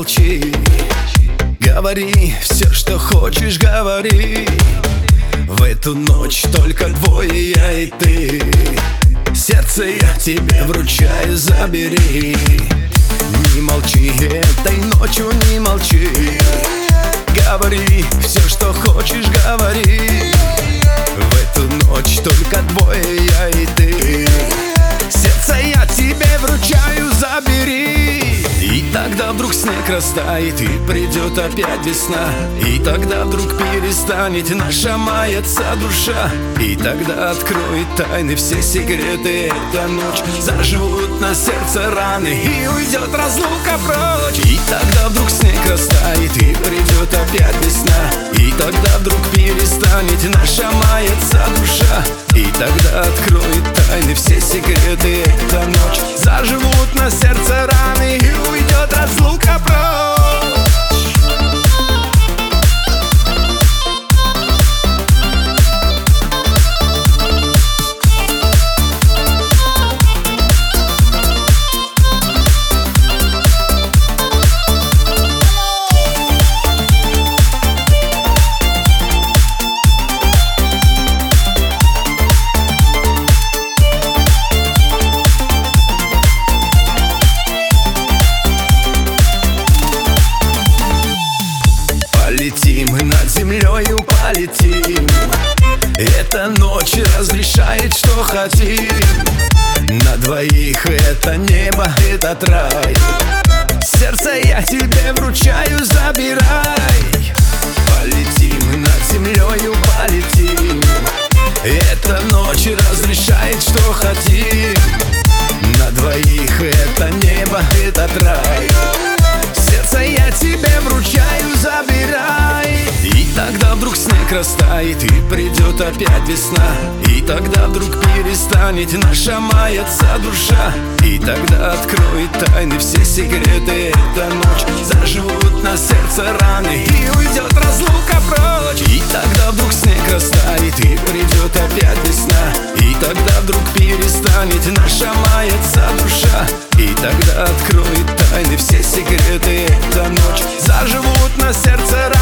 молчи. Говори все, что хочешь, говори. В эту ночь только двое, я и ты. Сердце я тебе вручаю, забери. Не молчи, этой ночью не молчи. Говори все, что хочешь, говори. В эту ночь только двое, я и ты. Сердце я тебе вручаю, забери. И тогда вдруг снег растает, и придет опять весна. И тогда вдруг перестанет наша маяться душа. И тогда откроет тайны, все секреты. Эта ночь заживут на сердце раны, и уйдет разлука прочь. И тогда вдруг снег растает, и придет опять весна. И тогда вдруг перестанет наша маяться душа. И тогда откроет тайны, все секреты. Эта ночь заживут на сердце раны, и уйдет разлука прочь. Полетим, над землею полетим. Эта ночь разрешает, что хотим. На двоих это небо, этот рай. Сердце я тебе вручаю, забирай. Полетим, над землею полетим. Эта ночь разрешает, что хотим. На двоих это небо, этот рай. Сердце я тебе вручаю, забирай. И тогда вдруг снег растает, и придет опять весна. И тогда вдруг перестанет наша маяться душа. И тогда откроет тайны, все секреты. Эта ночь заживут на сердце раны, и уйдет разлука прочь. И тогда вдруг снег растает, и придет опять весна. И тогда вдруг перестанет наша маяться душа. И тогда откроет тайны, все секреты. Эта ночь заживут на сердце раны.